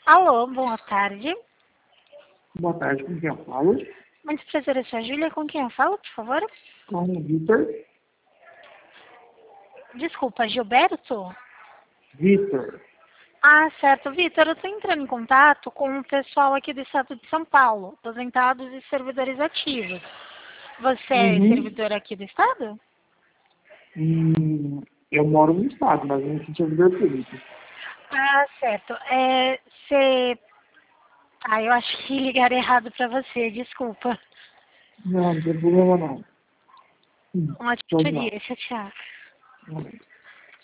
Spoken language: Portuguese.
Alô, boa tarde. Boa tarde, com quem eu falo? Muito prazer, eu sou a Júlia. Com quem eu falo, por favor? Com o Vitor. Desculpa, Gilberto? Vitor. Ah, certo. Vitor, eu estou entrando em contato com o pessoal aqui do estado de São Paulo, aposentados e servidores ativos. Você é servidor aqui do estado? Eu moro no estado, mas eu não sou servidor público. Ah, certo. Eu acho que ligaram errado para você, desculpa. Não, não tem problema não. Um ótimo Vamos lá. dia, tchau, tchau. Vamos lá.